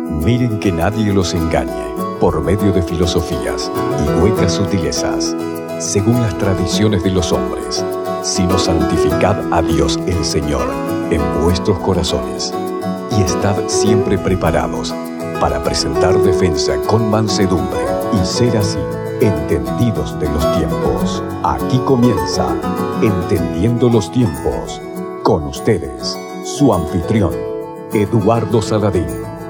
Miren que nadie los engañe por medio de filosofías y huecas sutilezas, según las tradiciones de los hombres, sino santificad a Dios el Señor en vuestros corazones, y estad siempre preparados para presentar defensa con mansedumbre, y ser así entendidos de los tiempos. Aquí comienza Entendiendo los Tiempos, con ustedes, su anfitrión, Eduardo Saladín.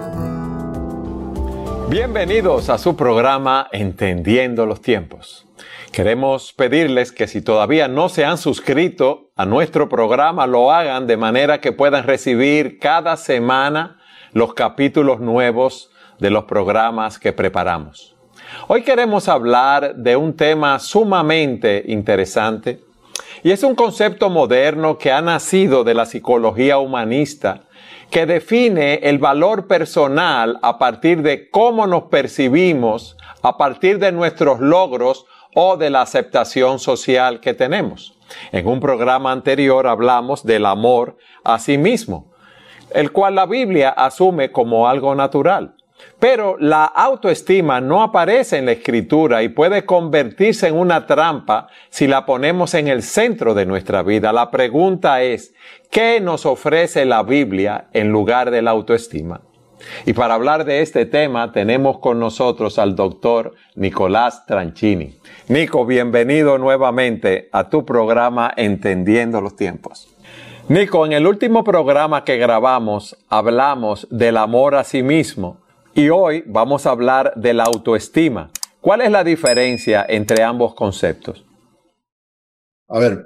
Bienvenidos a su programa Entendiendo los Tiempos. Queremos pedirles que si todavía no se han suscrito a nuestro programa, lo hagan de manera que puedan recibir cada semana los capítulos nuevos de los programas que preparamos. Hoy queremos hablar de un tema sumamente interesante y es un concepto moderno que ha nacido de la psicología humanista que define el valor personal a partir de cómo nos percibimos, a partir de nuestros logros o de la aceptación social que tenemos. En un programa anterior hablamos del amor a sí mismo, el cual la Biblia asume como algo natural. Pero la autoestima no aparece en la Escritura y puede convertirse en una trampa si la ponemos en el centro de nuestra vida. La pregunta es, ¿qué nos ofrece la Biblia en lugar de la autoestima? Y para hablar de este tema tenemos con nosotros al doctor Nicolás Tranchini. Nico, bienvenido nuevamente a tu programa Entendiendo los Tiempos. Nico, en el último programa que grabamos hablamos del amor a sí mismo. Y hoy vamos a hablar de la autoestima. ¿Cuál es la diferencia entre ambos conceptos? A ver,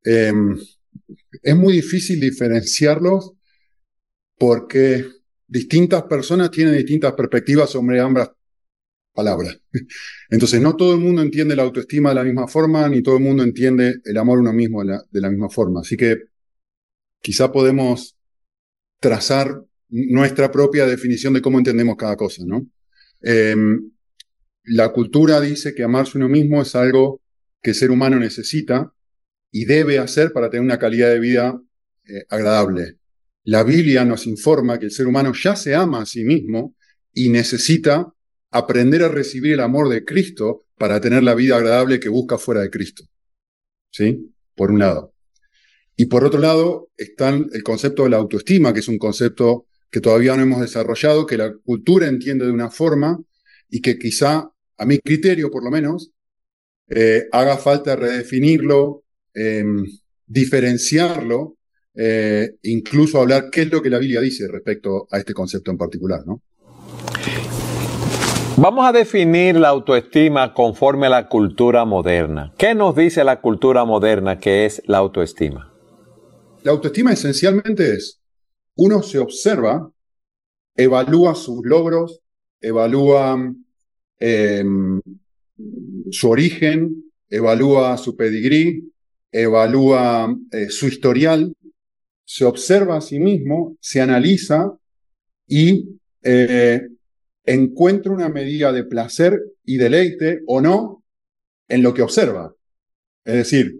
es muy difícil diferenciarlos porque distintas personas tienen distintas perspectivas sobre ambas palabras. Entonces, no todo el mundo entiende la autoestima de la misma forma, ni todo el mundo entiende el amor a uno mismo de la misma forma. Así que quizá podemos trazar nuestra propia definición de cómo entendemos cada cosa, ¿no? La cultura dice que amarse a uno mismo es algo que el ser humano necesita y debe hacer para tener una calidad de vida agradable. La Biblia nos informa que el ser humano ya se ama a sí mismo y necesita aprender a recibir el amor de Cristo para tener la vida agradable que busca fuera de Cristo. ¿Sí? Por un lado. Y por otro lado está el concepto de la autoestima, que es un concepto que todavía no hemos desarrollado, que la cultura entiende de una forma y que quizá, a mi criterio por lo menos, haga falta redefinirlo, diferenciarlo, incluso hablar qué es lo que la Biblia dice respecto a este concepto en particular, ¿no? Vamos a definir la autoestima conforme a la cultura moderna. ¿Qué nos dice la cultura moderna que es la autoestima? La autoestima esencialmente es, uno se observa, evalúa sus logros, evalúa su origen, evalúa su pedigrí, evalúa su historial, se observa a sí mismo, se analiza y encuentra una medida de placer y deleite o no en lo que observa. Es decir,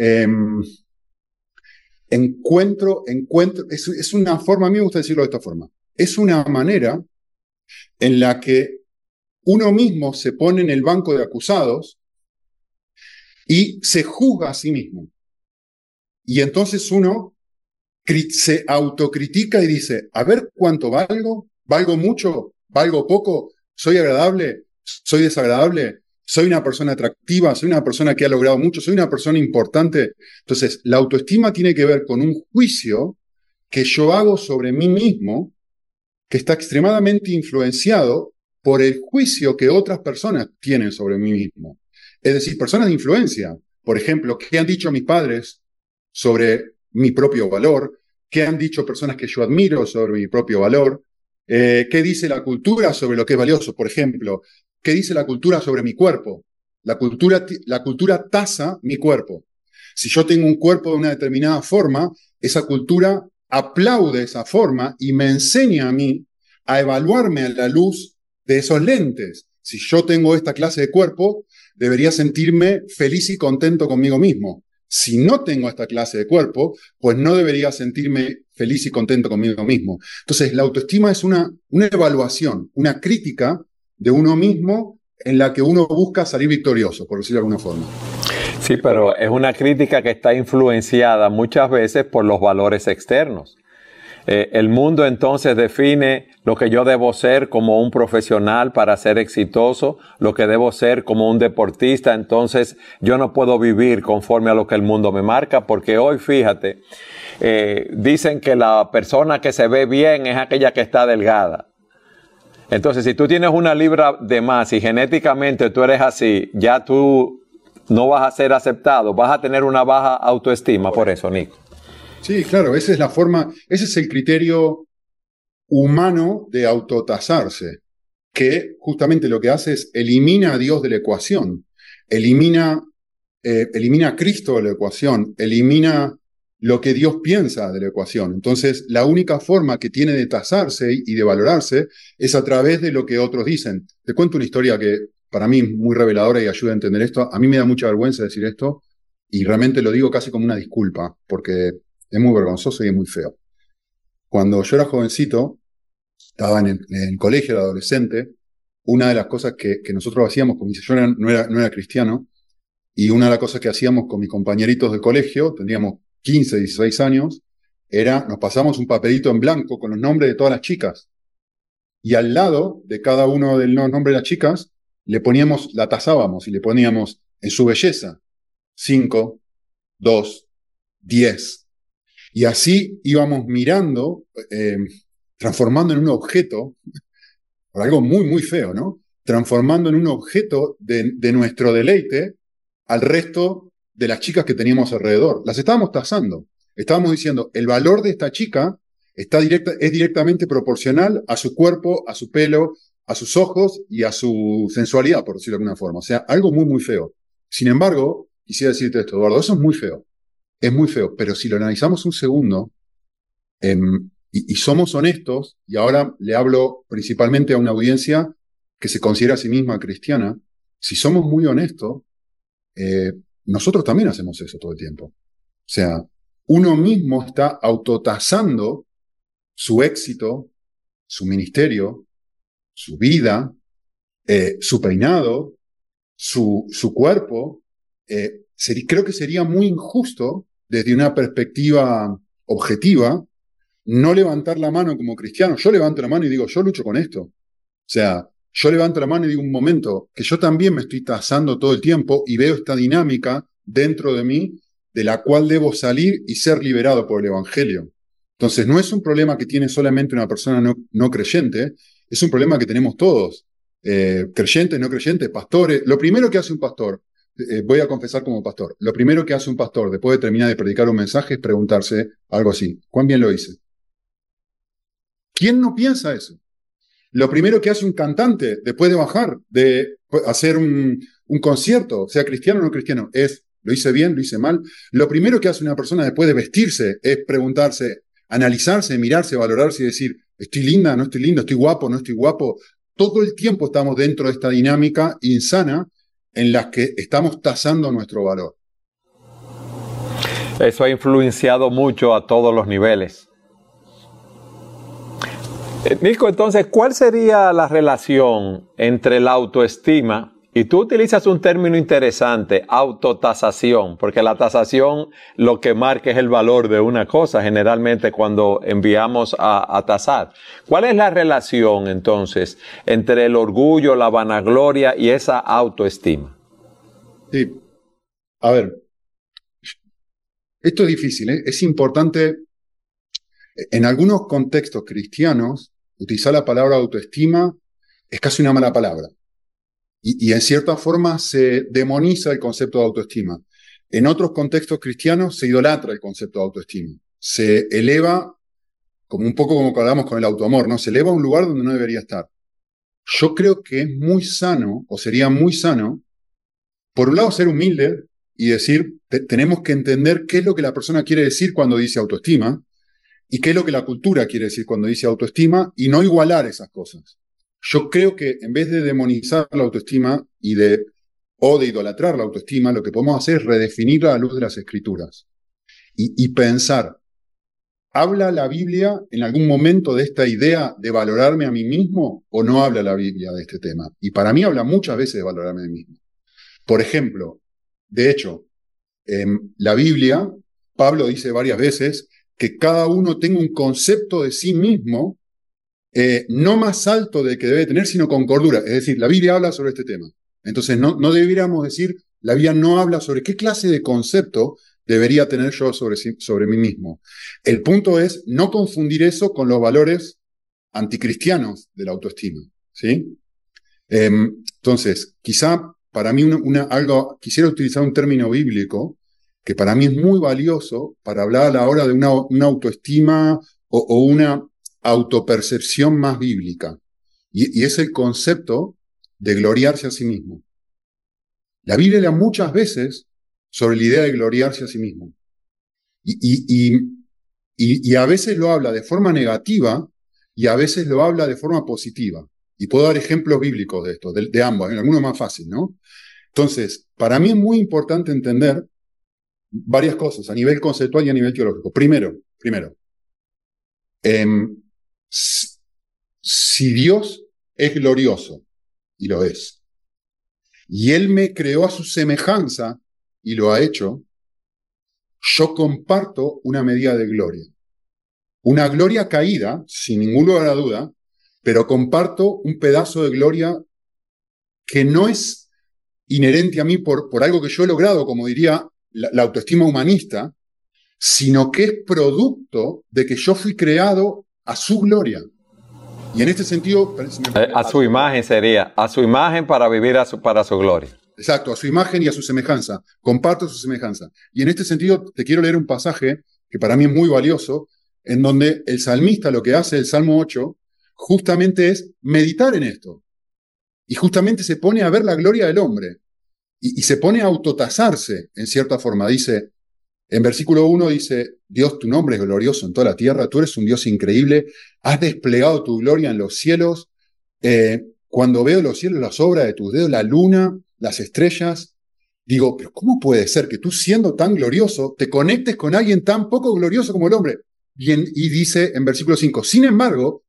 es una forma, a mí me gusta decirlo de esta forma, es una manera en la que uno mismo se pone en el banco de acusados y se juzga a sí mismo. Y entonces uno se autocritica y dice, a ver cuánto valgo, valgo mucho, valgo poco, soy agradable, soy desagradable, soy una persona atractiva, soy una persona que ha logrado mucho, soy una persona importante. Entonces, la autoestima tiene que ver con un juicio que yo hago sobre mí mismo, que está extremadamente influenciado por el juicio que otras personas tienen sobre mí mismo. Es decir, personas de influencia. Por ejemplo, ¿qué han dicho mis padres sobre mi propio valor? ¿Qué han dicho personas que yo admiro sobre mi propio valor? ¿Qué dice la cultura sobre lo que es valioso? Por ejemplo, ¿qué dice la cultura sobre mi cuerpo? La cultura tasa mi cuerpo. Si yo tengo un cuerpo de una determinada forma, esa cultura aplaude esa forma y me enseña a mí a evaluarme a la luz de esos lentes. Si yo tengo esta clase de cuerpo, debería sentirme feliz y contento conmigo mismo. Si no tengo esta clase de cuerpo, pues no debería sentirme feliz y contento conmigo mismo. Entonces, la autoestima es una evaluación, una crítica de uno mismo en la que uno busca salir victorioso, por decirlo de alguna forma. Sí, pero es una crítica que está influenciada muchas veces por los valores externos. El mundo entonces define lo que yo debo ser como un profesional para ser exitoso, lo que debo ser como un deportista. Entonces yo no puedo vivir conforme a lo que el mundo me marca, porque hoy, fíjate, dicen que la persona que se ve bien es aquella que está delgada. Entonces, si tú tienes una libra de más y genéticamente tú eres así, ya tú no vas a ser aceptado, vas a tener una baja autoestima por eso, Nico. Sí, claro, esa es la forma, ese es el criterio humano de autotasarse, que justamente lo que hace es elimina a Dios de la ecuación, elimina a Cristo de la ecuación, elimina lo que Dios piensa de la ecuación. Entonces, la única forma que tiene de tasarse y de valorarse es a través de lo que otros dicen. Te cuento una historia que para mí es muy reveladora y ayuda a entender esto. A mí me da mucha vergüenza decir esto y realmente lo digo casi como una disculpa, porque es muy vergonzoso y es muy feo. Cuando yo era jovencito, estaba en el colegio, era adolescente, una de las cosas que nosotros hacíamos, yo no era cristiano, y una de las cosas que hacíamos con mis compañeritos del colegio, teníamos 15, 16 años, nos pasamos un papelito en blanco con los nombres de todas las chicas. Y al lado de cada uno de los nombres de las chicas, la tasábamos y le poníamos en su belleza 5, 2, 10. Y así íbamos mirando, transformando en un objeto, por algo muy, muy feo, ¿no? Transformando en un objeto de nuestro deleite al resto de las chicas que teníamos alrededor. Las estábamos tasando. Estábamos diciendo, el valor de esta chica es directamente proporcional a su cuerpo, a su pelo, a sus ojos y a su sensualidad, por decirlo de alguna forma. O sea, algo muy, muy feo. Sin embargo, quisiera decirte esto, Eduardo, eso es muy feo. Es muy feo, pero si lo analizamos un segundo y somos honestos, y ahora le hablo principalmente a una audiencia que se considera a sí misma cristiana, si somos muy honestos, nosotros también hacemos eso todo el tiempo. O sea, uno mismo está autotasando su éxito, su ministerio, su vida, su peinado, su cuerpo. Creo que sería muy injusto desde una perspectiva objetiva no levantar la mano como cristiano. Yo levanto la mano y digo, yo lucho con esto. O sea, yo levanto la mano y digo, un momento, que yo también me estoy tasando todo el tiempo y veo esta dinámica dentro de mí de la cual debo salir y ser liberado por el Evangelio. Entonces, no es un problema que tiene solamente una persona no creyente, es un problema que tenemos todos, creyentes, no creyentes, pastores. Lo primero que hace un pastor, voy a confesar como pastor, lo primero que hace un pastor después de terminar de predicar un mensaje es preguntarse algo así, ¿cuán bien lo hice? ¿Quién no piensa eso? Lo primero que hace un cantante después de bajar, de hacer un concierto, sea cristiano o no cristiano, es, ¿lo hice bien? ¿Lo hice mal? Lo primero que hace una persona después de vestirse es preguntarse, analizarse, mirarse, valorarse y decir, ¿estoy linda? ¿No estoy lindo? ¿Estoy guapo? ¿No estoy guapo? Todo el tiempo estamos dentro de esta dinámica insana en la que estamos tasando nuestro valor. Eso ha influenciado mucho a todos los niveles. Nico, entonces, ¿cuál sería la relación entre la autoestima y tú utilizas un término interesante, autotasación, porque la tasación lo que marca es el valor de una cosa, generalmente cuando enviamos a tasar? ¿Cuál es la relación entonces entre el orgullo, la vanagloria y esa autoestima? Sí, a ver, esto es difícil, ¿eh? Es importante. En algunos contextos cristianos, utilizar la palabra autoestima es casi una mala palabra. Y en cierta forma se demoniza el concepto de autoestima. En otros contextos cristianos se idolatra el concepto de autoestima. Se eleva, como un poco como hablamos con el autoamor, ¿no? Se eleva a un lugar donde no debería estar. Yo creo que es muy sano, o sería muy sano, por un lado ser humilde y decir, tenemos que entender qué es lo que la persona quiere decir cuando dice autoestima, y qué es lo que la cultura quiere decir cuando dice autoestima, y no igualar esas cosas. Yo creo que en vez de demonizar la autoestima y de o de idolatrar la autoestima, lo que podemos hacer es redefinirla a la luz de las Escrituras y pensar, ¿habla la Biblia en algún momento de esta idea de valorarme a mí mismo o no habla la Biblia de este tema? Y para mí habla muchas veces de valorarme a mí mismo. Por ejemplo, de hecho, en la Biblia, Pablo dice varias veces que cada uno tenga un concepto de sí mismo no más alto del que debe tener, sino con cordura. Es decir, la Biblia habla sobre este tema. Entonces, no deberíamos decir, la Biblia no habla sobre qué clase de concepto debería tener yo sobre mí mismo. El punto es no confundir eso con los valores anticristianos de la autoestima, ¿sí? Entonces, quizá para mí quisiera utilizar un término bíblico que para mí es muy valioso para hablar a la hora de una autoestima o una autopercepción más bíblica. Y es el concepto de gloriarse a sí mismo. La Biblia habla muchas veces sobre la idea de gloriarse a sí mismo. Y a veces lo habla de forma negativa y a veces lo habla de forma positiva. Y puedo dar ejemplos bíblicos de esto, de ambos, alguno más fácil, ¿no? Entonces, para mí es muy importante entender varias cosas a nivel conceptual y a nivel teológico. Primero, si Dios es glorioso, y lo es, y Él me creó a su semejanza, y lo ha hecho, yo comparto una medida de gloria. Una gloria caída, sin ningún lugar a duda, pero comparto un pedazo de gloria que no es inherente a mí por algo que yo he logrado, como diría la autoestima humanista, sino que es producto de que yo fui creado a su gloria. Y en este sentido... A su imagen sería, a su imagen para vivir para su gloria. Exacto, a su imagen y a su semejanza. Comparto su semejanza. Y en este sentido te quiero leer un pasaje que para mí es muy valioso, en donde el salmista lo que hace, el Salmo 8, justamente es meditar en esto. Y justamente se pone a ver la gloria del hombre. Y se pone a autotasarse, en cierta forma. Dice, en versículo 1 dice, Dios, tu nombre es glorioso en toda la tierra, tú eres un Dios increíble, has desplegado tu gloria en los cielos. Cuando veo los cielos, las obras de tus dedos, la luna, las estrellas, digo, pero ¿cómo puede ser que tú siendo tan glorioso te conectes con alguien tan poco glorioso como el hombre? Y dice en versículo 5, sin embargo,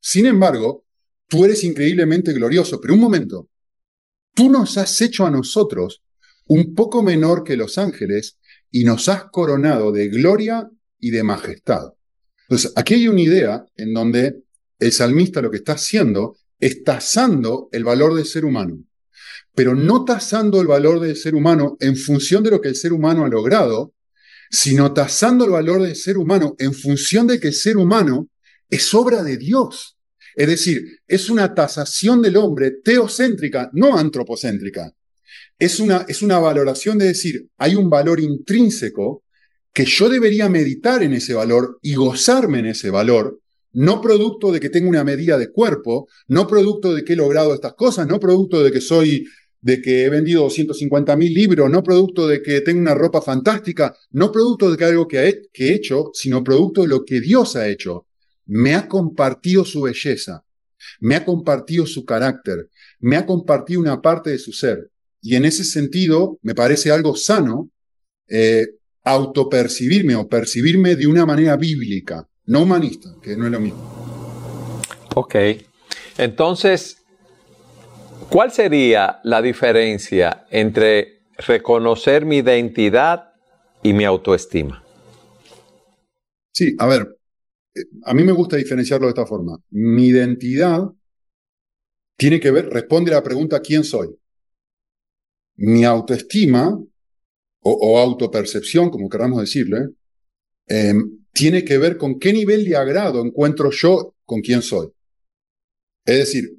tú eres increíblemente glorioso, pero un momento, tú nos has hecho a nosotros un poco menor que los ángeles y nos has coronado de gloria y de majestad. Entonces, aquí hay una idea en donde el salmista lo que está haciendo es tasando el valor del ser humano, pero no tasando el valor del ser humano en función de lo que el ser humano ha logrado, sino tasando el valor del ser humano en función de que el ser humano es obra de Dios. Es decir, es una tasación del hombre teocéntrica, no antropocéntrica. Es una valoración de decir, hay un valor intrínseco que yo debería meditar en ese valor y gozarme en ese valor, no producto de que tengo una medida de cuerpo, no producto de que he logrado estas cosas, no producto de que he vendido 250.000 libros, no producto de que tengo una ropa fantástica, no producto de que algo que he hecho, sino producto de lo que Dios ha hecho. Me ha compartido su belleza, me ha compartido su carácter, me ha compartido una parte de su ser. Y en ese sentido, me parece algo sano autopercibirme o percibirme de una manera bíblica, no humanista, que no es lo mismo. Ok. Entonces, ¿cuál sería la diferencia entre reconocer mi identidad y mi autoestima? Sí, a ver, a mí me gusta diferenciarlo de esta forma. Mi identidad tiene que ver, responde a la pregunta ¿quién soy? Mi autoestima o autopercepción, como queramos decirle, tiene que ver con qué nivel de agrado encuentro yo con quién soy. Es decir,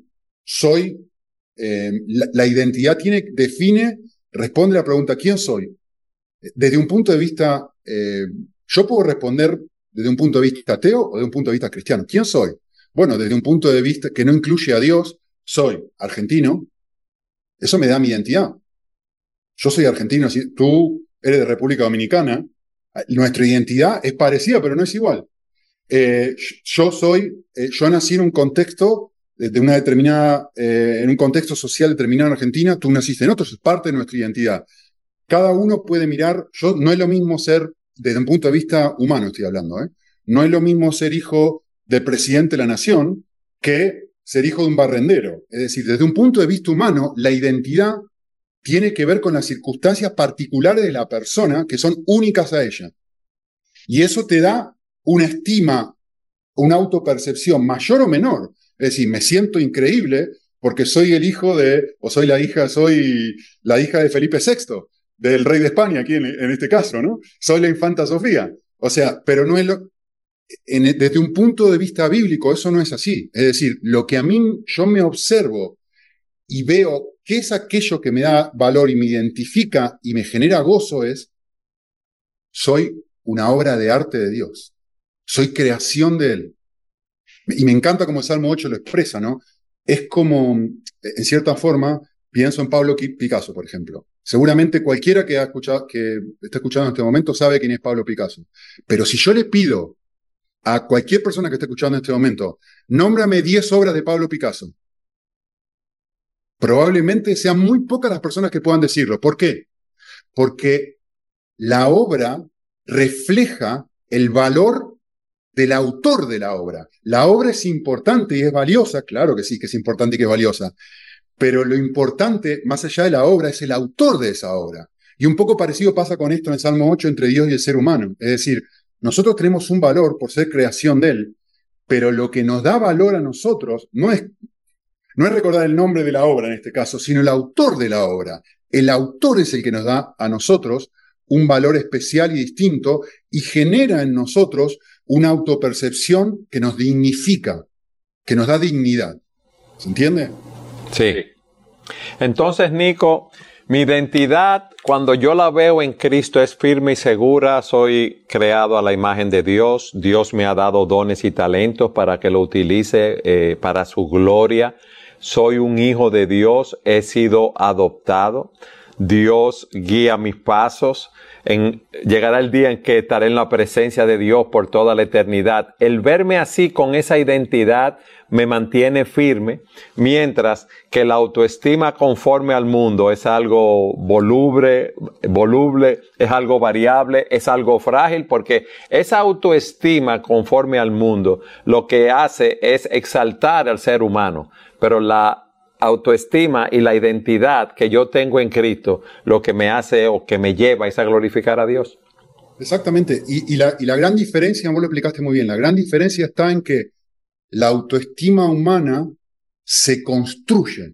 la identidad responde a la pregunta ¿quién soy? Desde un punto de vista, yo puedo responder desde un punto de vista ateo o desde un punto de vista cristiano. ¿Quién soy? Bueno, desde un punto de vista que no incluye a Dios, soy argentino, eso me da mi identidad. Yo soy argentino, tú eres de República Dominicana, nuestra identidad es parecida, pero no es igual. Yo nací en un contexto de una determinada, en un contexto social determinado en Argentina, tú naciste en otro, es parte de nuestra identidad. Cada uno puede mirar, no es lo mismo ser, desde un punto de vista humano estoy hablando, no es lo mismo ser hijo del presidente de la nación que ser hijo de un barrendero. Es decir, desde un punto de vista humano, la identidad tiene que ver con las circunstancias particulares de la persona que son únicas a ella. Y eso te da una estima, una autopercepción mayor o menor. Es decir, me siento increíble porque soy el hijo de, o soy la hija de Felipe VI, del rey de España, aquí en este caso, ¿no? Soy la infanta Sofía. O sea, pero no es desde un punto de vista bíblico, eso no es así. Es decir, lo que a mí, yo me observo y veo qué es aquello que me da valor y me identifica y me genera gozo soy una obra de arte de Dios. Soy creación de Él. Y me encanta como el Salmo 8 lo expresa, ¿no? Es como, en cierta forma, pienso en Pablo Picasso, por ejemplo. Seguramente cualquiera que está escuchando en este momento sabe quién es Pablo Picasso. Pero si yo le pido a cualquier persona que esté escuchando en este momento, nómbrame 10 obras de Pablo Picasso, probablemente sean muy pocas las personas que puedan decirlo. ¿Por qué? Porque la obra refleja el valor del autor de la obra. La obra es importante y es valiosa, claro que sí, que es importante y que es valiosa, pero lo importante, más allá de la obra, es el autor de esa obra. Y un poco parecido pasa con esto en el Salmo 8 entre Dios y el ser humano. Es decir, nosotros tenemos un valor por ser creación de Él, pero lo que nos da valor a nosotros no es recordar el nombre de la obra en este caso, sino el autor de la obra. El autor es el que nos da a nosotros un valor especial y distinto y genera en nosotros una autopercepción que nos dignifica, que nos da dignidad. ¿Se entiende? Sí. Entonces, Nico, mi identidad, cuando yo la veo en Cristo, es firme y segura. Soy creado a la imagen de Dios. Dios me ha dado dones y talentos para que lo utilice para su gloria. Soy un hijo de Dios. He sido adoptado. Dios guía mis pasos. Llegará el día en que estaré en la presencia de Dios por toda la eternidad. El verme así, con esa identidad, me mantiene firme, mientras que la autoestima conforme al mundo es algo voluble, es algo variable, es algo frágil, porque esa autoestima conforme al mundo lo que hace es exaltar al ser humano, pero la autoestima y la identidad que yo tengo en Cristo, lo que me hace o que me lleva es a glorificar a Dios. Exactamente. Y la gran diferencia, vos lo explicaste muy bien, la gran diferencia está en que la autoestima humana se construye.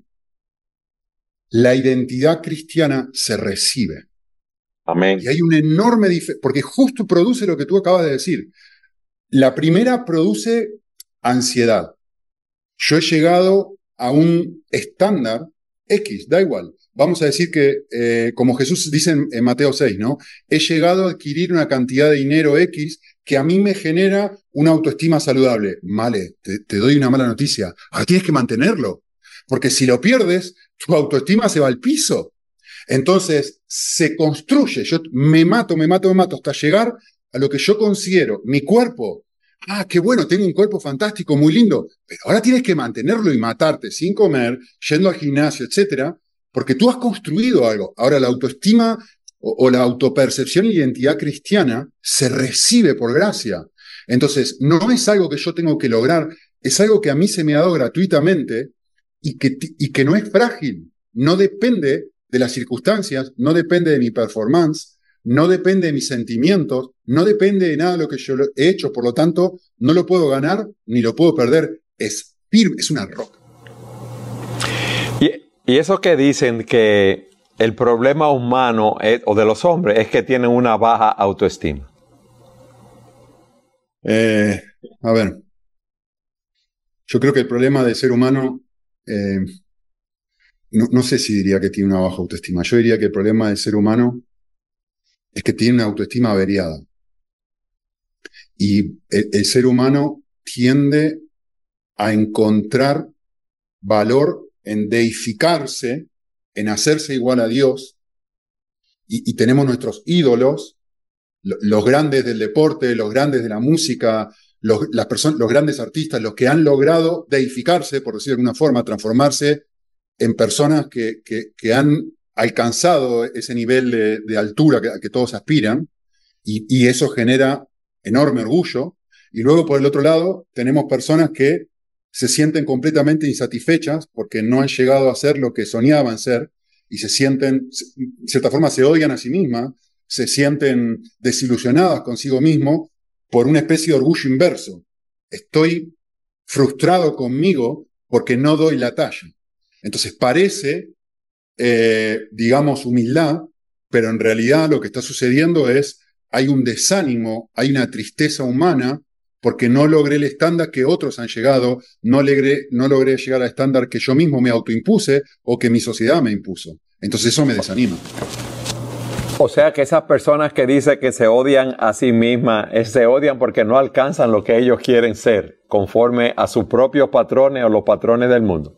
La identidad cristiana se recibe. Amén. Y hay una enorme diferencia, porque justo produce lo que tú acabas de decir. La primera produce ansiedad. Yo he llegado a un estándar X, da igual. Vamos a decir que, como Jesús dice en Mateo 6, ¿no? He llegado a adquirir una cantidad de dinero X que a mí me genera una autoestima saludable. Vale, te doy una mala noticia. Ahora tienes que mantenerlo, porque si lo pierdes, tu autoestima se va al piso. Entonces, se construye. Yo me mato hasta llegar a lo que yo considero mi cuerpo. Ah, qué bueno, tengo un cuerpo fantástico, muy lindo, pero ahora tienes que mantenerlo y matarte sin comer, yendo al gimnasio, etcétera, porque tú has construido algo. Ahora, la autoestima o la autopercepción y identidad cristiana se recibe por gracia. Entonces, no es algo que yo tengo que lograr, es algo que a mí se me ha dado gratuitamente y que no es frágil, no depende de las circunstancias, no depende de mi performance, no depende de mis sentimientos, no depende de nada de lo que yo he hecho, por lo tanto, no lo puedo ganar ni lo puedo perder. Es firme, es una roca. Y eso que dicen que el problema humano o de los hombres es que tienen una baja autoestima. A ver, yo creo que el problema del ser humano, no sé si diría que tiene una baja autoestima. Yo diría que el problema del ser humano es que tiene una autoestima averiada. Y el ser humano tiende a encontrar valor en deificarse, en hacerse igual a Dios, y tenemos nuestros ídolos, los grandes del deporte, los grandes de la música, los grandes artistas, los que han logrado deificarse, por decir de alguna forma, transformarse en personas que han alcanzado ese nivel de altura que todos aspiran, y eso genera enorme orgullo. Y luego, por el otro lado, tenemos personas que se sienten completamente insatisfechas porque no han llegado a ser lo que soñaban ser, y se sienten, de cierta forma, se odian a sí mismas, se sienten desilusionadas consigo mismo por una especie de orgullo inverso. Estoy frustrado conmigo porque no doy la talla. Entonces parece, digamos, humildad, pero en realidad lo que está sucediendo es, hay un desánimo, hay una tristeza humana, porque no logré el estándar que otros han llegado, no logré llegar al estándar que yo mismo me autoimpuse o que mi sociedad me impuso. Entonces eso me desanima. O sea que esas personas que dicen que se odian a sí mismas, se odian porque no alcanzan lo que ellos quieren ser, conforme a sus propios patrones o los patrones del mundo.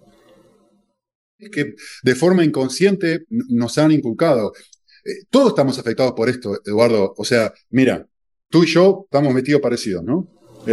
Es que de forma inconsciente nos han inculcado. Todos estamos afectados por esto, Eduardo. O sea, mira, tú y yo estamos metidos parecidos, ¿no?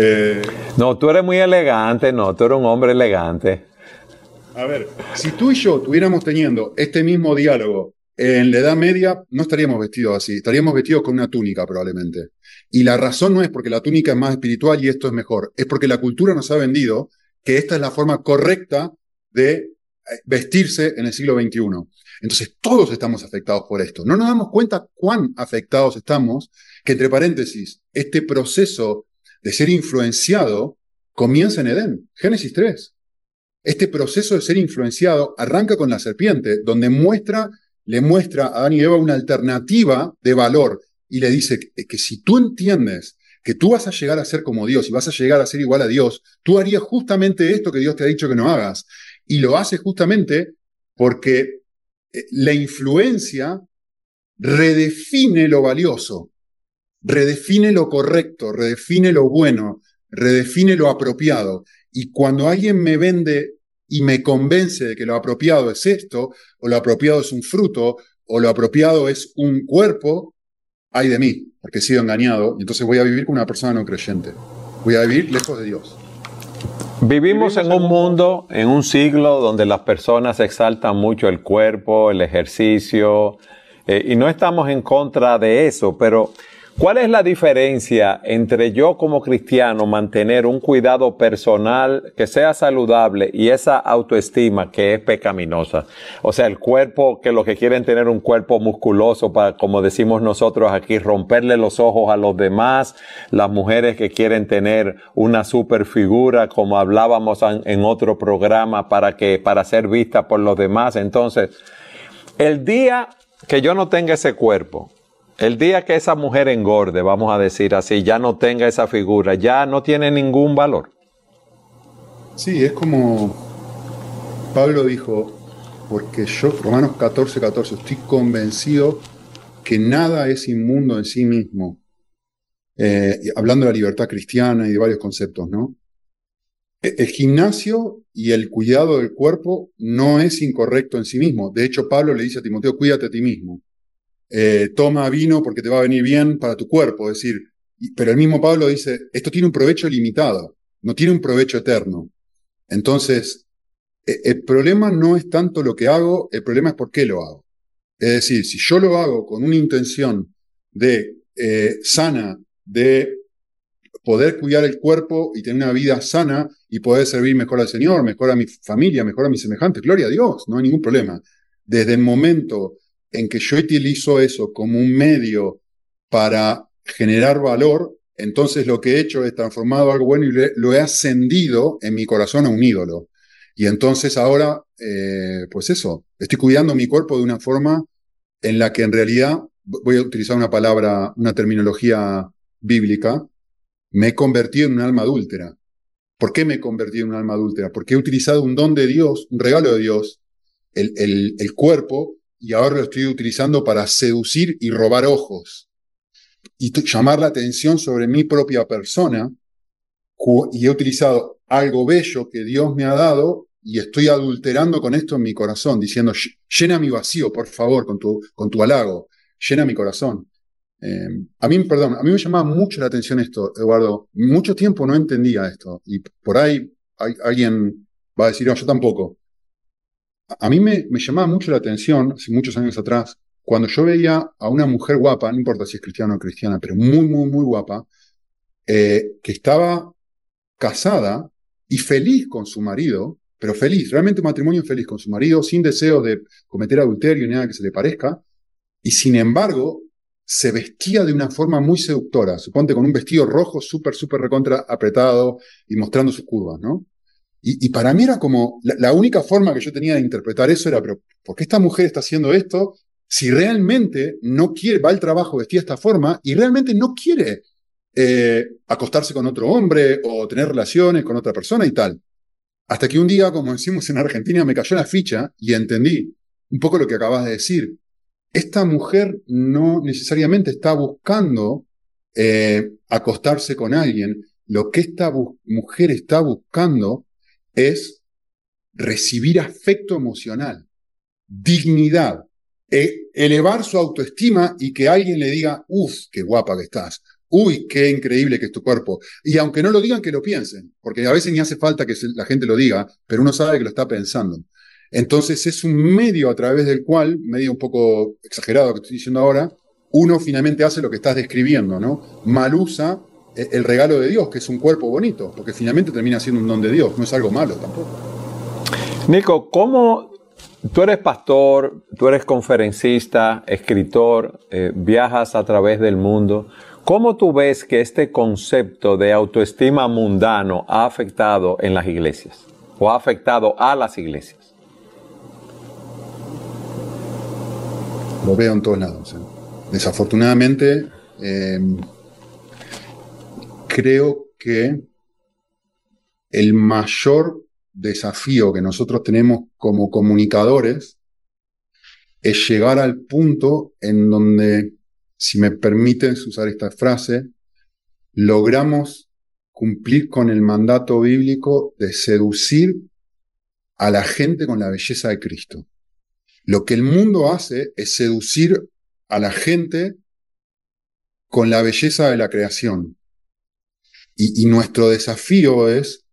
No, tú eres muy elegante, no, tú eres un hombre elegante. A ver, si tú y yo estuviéramos teniendo este mismo diálogo en la Edad Media, no estaríamos vestidos así, estaríamos vestidos con una túnica probablemente. Y la razón no es porque la túnica es más espiritual y esto es mejor, es porque la cultura nos ha vendido que esta es la forma correcta de vestirse en el siglo XXI. Entonces todos estamos afectados por esto. No nos damos cuenta cuán afectados estamos, que entre paréntesis, este proceso de ser influenciado comienza en Edén, Génesis 3. Este proceso de ser influenciado arranca con la serpiente, donde le muestra a Adán y Eva una alternativa de valor y le dice que si tú entiendes que tú vas a llegar a ser como Dios y vas a llegar a ser igual a Dios, tú harías justamente esto que Dios te ha dicho que no hagas. Y lo haces justamente porque la influencia redefine lo valioso, redefine lo correcto, redefine lo bueno, redefine lo apropiado. Y cuando alguien me vende y me convence de que lo apropiado es esto, o lo apropiado es un fruto, o lo apropiado es un cuerpo, ay de mí, porque he sido engañado, y entonces voy a vivir con una persona no creyente. Voy a vivir lejos de Dios. Vivimos en un mundo, en un siglo donde las personas exaltan mucho el cuerpo, el ejercicio, y no estamos en contra de eso, pero ¿cuál es la diferencia entre yo como cristiano mantener un cuidado personal que sea saludable y esa autoestima que es pecaminosa? O sea, el cuerpo, que los que quieren tener un cuerpo musculoso para, como decimos nosotros aquí, romperle los ojos a los demás, las mujeres que quieren tener una super figura, como hablábamos en otro programa, para ser vista por los demás. Entonces, el día que yo no tenga ese cuerpo, el día que esa mujer engorde, vamos a decir así, ya no tenga esa figura, ya no tiene ningún valor. Sí, es como Pablo dijo, porque yo, Romanos 14:14, estoy convencido que nada es inmundo en sí mismo. Hablando de la libertad cristiana y de varios conceptos, ¿no? El gimnasio y el cuidado del cuerpo no es incorrecto en sí mismo. De hecho, Pablo le dice a Timoteo, cuídate a ti mismo. Toma vino porque te va a venir bien para tu cuerpo. Es decir, pero el mismo Pablo dice, esto tiene un provecho limitado, no tiene un provecho eterno. Entonces, el problema no es tanto lo que hago, el problema es por qué lo hago. Es decir, si yo lo hago con una intención de sana, de poder cuidar el cuerpo y tener una vida sana y poder servir mejor al Señor, mejor a mi familia, mejor a mis semejantes, gloria a Dios, no hay ningún problema. Desde el momento en que yo utilizo eso como un medio para generar valor, entonces lo que he hecho es transformado algo bueno y lo he ascendido en mi corazón a un ídolo. Y entonces ahora, pues eso, estoy cuidando mi cuerpo de una forma en la que en realidad, voy a utilizar una palabra, una terminología bíblica, me he convertido en un alma adúltera. ¿Por qué me he convertido en un alma adúltera? Porque he utilizado un don de Dios, un regalo de Dios, el cuerpo, y ahora lo estoy utilizando para seducir y robar ojos y llamar la atención sobre mi propia persona, y he utilizado algo bello que Dios me ha dado y estoy adulterando con esto en mi corazón, diciendo, llena mi vacío, por favor, con tu halago, llena mi corazón. a mí me llamaba mucho la atención esto, Eduardo. Mucho tiempo no entendía esto. Y por ahí alguien va a decir, no, yo tampoco. A mí me llamaba mucho la atención, hace muchos años atrás, cuando yo veía a una mujer guapa, no importa si es cristiana o cristiana, pero muy, muy, muy guapa, que estaba casada y feliz con su marido, pero feliz, realmente un matrimonio feliz con su marido, sin deseo de cometer adulterio ni nada que se le parezca, y sin embargo se vestía de una forma muy seductora, suponte con un vestido rojo súper, súper recontra apretado y mostrando sus curvas, ¿no? Y para mí era como, la única forma que yo tenía de interpretar eso era, pero ¿por qué esta mujer está haciendo esto si realmente no quiere, va al trabajo vestida de esta forma y realmente no quiere acostarse con otro hombre o tener relaciones con otra persona y tal? Hasta que un día, como decimos en Argentina, me cayó la ficha y entendí un poco lo que acabas de decir. Esta mujer no necesariamente está buscando acostarse con alguien. Lo que esta mujer está buscando es recibir afecto emocional, dignidad, elevar su autoestima y que alguien le diga, uff, qué guapa que estás, uy, qué increíble que es tu cuerpo. Y aunque no lo digan, que lo piensen, porque a veces ni hace falta que la gente lo diga, pero uno sabe que lo está pensando. Entonces es un medio a través del cual, medio un poco exagerado que estoy diciendo ahora, uno finalmente hace lo que estás describiendo, ¿no? Mal usa el regalo de Dios, que es un cuerpo bonito, porque finalmente termina siendo un don de Dios, no es algo malo tampoco. Nico, ¿cómo tú eres pastor, tú eres conferencista, escritor, viajas a través del mundo? ¿Cómo tú ves que este concepto de autoestima mundano ha afectado en las iglesias o ha afectado a las iglesias? Lo veo en todos lados. Desafortunadamente, creo que el mayor desafío que nosotros tenemos como comunicadores es llegar al punto en donde, si me permites usar esta frase, logramos cumplir con el mandato bíblico de seducir a la gente con la belleza de Cristo. Lo que el mundo hace es seducir a la gente con la belleza de la creación. Y nuestro desafío es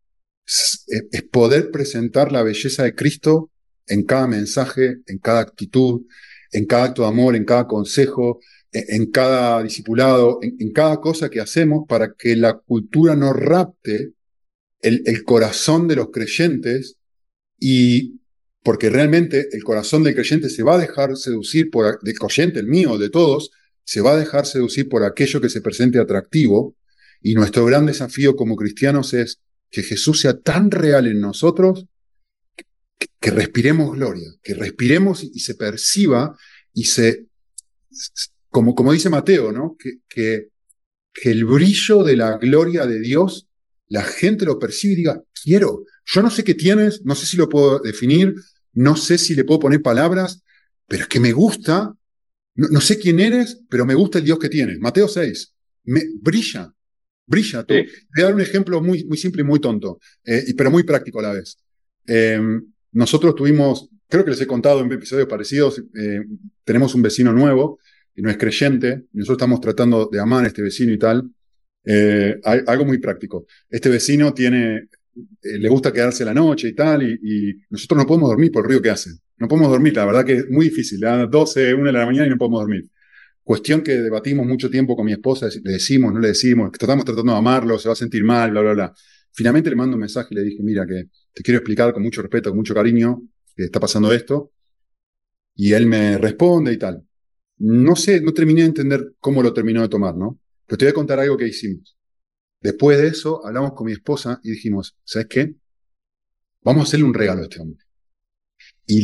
poder presentar la belleza de Cristo en cada mensaje, en cada actitud, en cada acto de amor, en cada consejo, en cada discipulado, en cada cosa que hacemos para que la cultura no rapte el corazón de los creyentes, y porque realmente el corazón del creyente se va a dejar seducir del creyente, el mío, de todos, se va a dejar seducir por aquello que se presente atractivo, y nuestro gran desafío como cristianos es que Jesús sea tan real en nosotros que respiremos gloria, que respiremos y se perciba y como dice Mateo, ¿no? Que el brillo de la gloria de Dios, la gente lo percibe y diga, quiero. Yo no sé qué tienes, no sé si lo puedo definir, no sé si le puedo poner palabras, pero es que me gusta, no sé quién eres, pero me gusta el Dios que tienes. Mateo 6, brilla. Tú. Sí. Voy a dar un ejemplo muy, muy simple y muy tonto, pero muy práctico a la vez. Nosotros tuvimos, creo que les he contado en episodios parecidos, tenemos un vecino nuevo, que no es creyente, y nosotros estamos tratando de amar a este vecino y tal. Algo muy práctico. Este vecino le gusta quedarse la noche y tal, y nosotros no podemos dormir por el ruido que hace. No podemos dormir, la verdad que es muy difícil. A las 12, 1 de la mañana y no podemos dormir. Cuestión que debatimos mucho tiempo con mi esposa, le decimos, no le decimos, estamos tratando de amarlo, se va a sentir mal, bla, bla, bla. Finalmente le mando un mensaje y le dije, mira, que te quiero explicar con mucho respeto, con mucho cariño, que está pasando esto. Y él me responde y tal. No sé, no terminé de entender cómo lo terminó de tomar, ¿no? Pero te voy a contar algo que hicimos. Después de eso, hablamos con mi esposa y dijimos, ¿sabes qué? Vamos a hacerle un regalo a este hombre. Y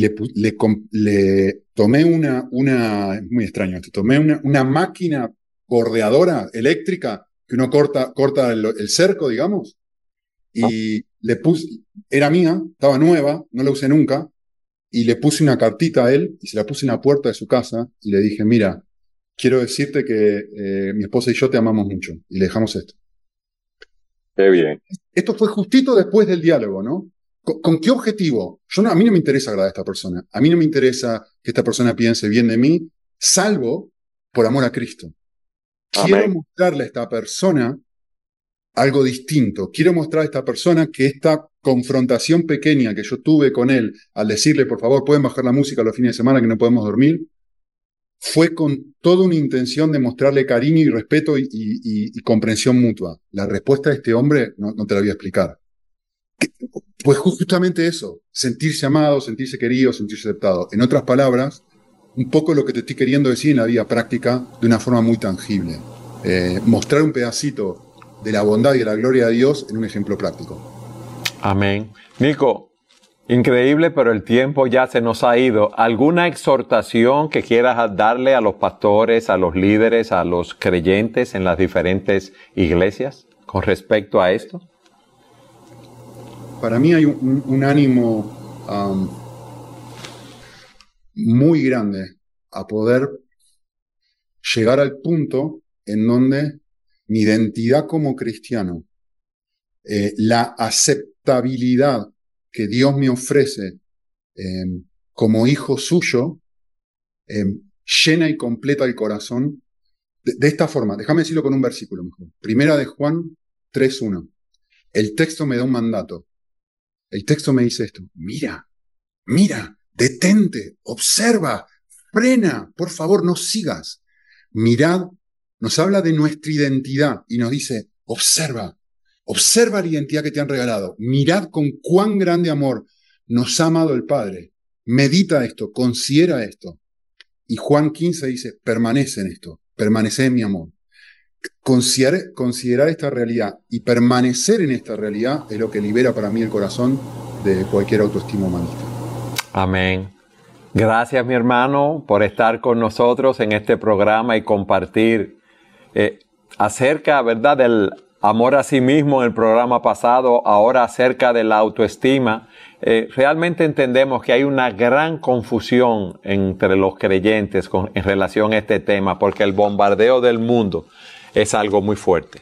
le tomé es muy extraño esto, tomé una máquina bordeadora eléctrica que uno corta el cerco, digamos, y le puse, era mía, estaba nueva, no la usé nunca, y le puse una cartita a él y se la puse en la puerta de su casa y le dije, mira, quiero decirte que mi esposa y yo te amamos mucho, y le dejamos esto. Qué bien. Esto fue justito después del diálogo, ¿no? ¿Con qué objetivo? A mí no me interesa agradar a esta persona. A mí no me interesa que esta persona piense bien de mí, salvo por amor a Cristo. quiero mostrarle a esta persona algo distinto. Quiero mostrar a esta persona que esta confrontación pequeña que yo tuve con él al decirle, por favor, pueden bajar la música los fines de semana que no podemos dormir, fue con toda una intención de mostrarle cariño y respeto y comprensión mutua. La respuesta de este hombre no te la voy a explicar. Pues justamente eso, sentirse amado, sentirse querido, sentirse aceptado. En otras palabras, un poco lo que te estoy queriendo decir en la vida práctica de una forma muy tangible. Mostrar un pedacito de la bondad y de la gloria de Dios en un ejemplo práctico. Amén. Nico, increíble, pero el tiempo ya se nos ha ido. ¿Alguna exhortación que quieras darle a los pastores, a los líderes, a los creyentes en las diferentes iglesias con respecto a esto? Para mí hay un ánimo muy grande a poder llegar al punto en donde mi identidad como cristiano, la aceptabilidad que Dios me ofrece como hijo suyo, llena y completa el corazón de esta forma. Déjame decirlo con un versículo mejor. Primera de Juan 3:1. El texto me da un mandato. El texto me dice esto: mira, detente, observa, frena, por favor, no sigas. Mirad, nos habla de nuestra identidad y nos dice, observa la identidad que te han regalado. Mirad con cuán grande amor nos ha amado el Padre. Medita esto, considera esto. Y Juan 15 dice, permanece en esto, permanece en mi amor. Considerar esta realidad y permanecer en esta realidad es lo que libera para mí el corazón de cualquier autoestima humanista. Amén. Gracias, mi hermano, por estar con nosotros en este programa y compartir acerca, ¿verdad?, del amor a sí mismo en el programa pasado, ahora acerca de la autoestima. Realmente entendemos que hay una gran confusión entre los creyentes en relación a este tema, porque el bombardeo del mundo es algo muy fuerte.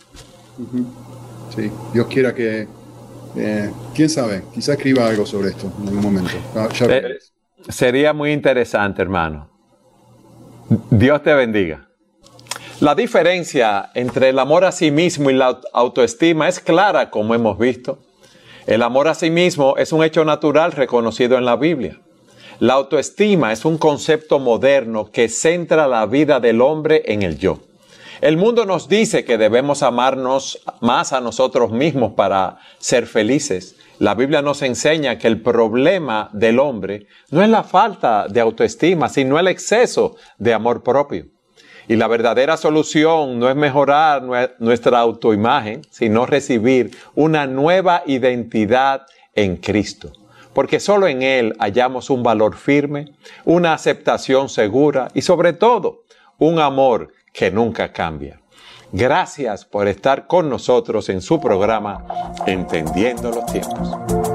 Sí, Dios quiera que, quién sabe, quizá escriba algo sobre esto en algún momento. Sería muy interesante, hermano. Dios te bendiga. La diferencia entre el amor a sí mismo y la autoestima es clara, como hemos visto. El amor a sí mismo es un hecho natural reconocido en la Biblia. La autoestima es un concepto moderno que centra la vida del hombre en el yo. El mundo nos dice que debemos amarnos más a nosotros mismos para ser felices. La Biblia nos enseña que el problema del hombre no es la falta de autoestima, sino el exceso de amor propio. Y la verdadera solución no es mejorar nuestra autoimagen, sino recibir una nueva identidad en Cristo. Porque solo en Él hallamos un valor firme, una aceptación segura y sobre todo un amor que nunca cambia. Gracias por estar con nosotros en su programa Entendiendo los Tiempos.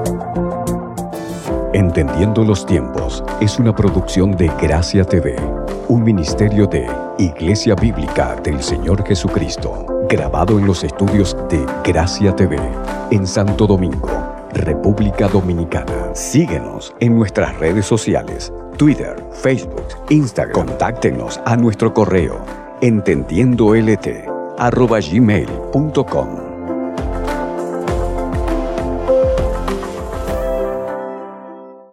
Entendiendo los Tiempos es una producción de Gracia TV, un ministerio de Iglesia Bíblica del Señor Jesucristo, grabado en los estudios de Gracia TV en Santo Domingo, República Dominicana. Síguenos en nuestras redes sociales, Twitter, Facebook, Instagram. Contáctenos a nuestro correo entendiendolt@gmail.com.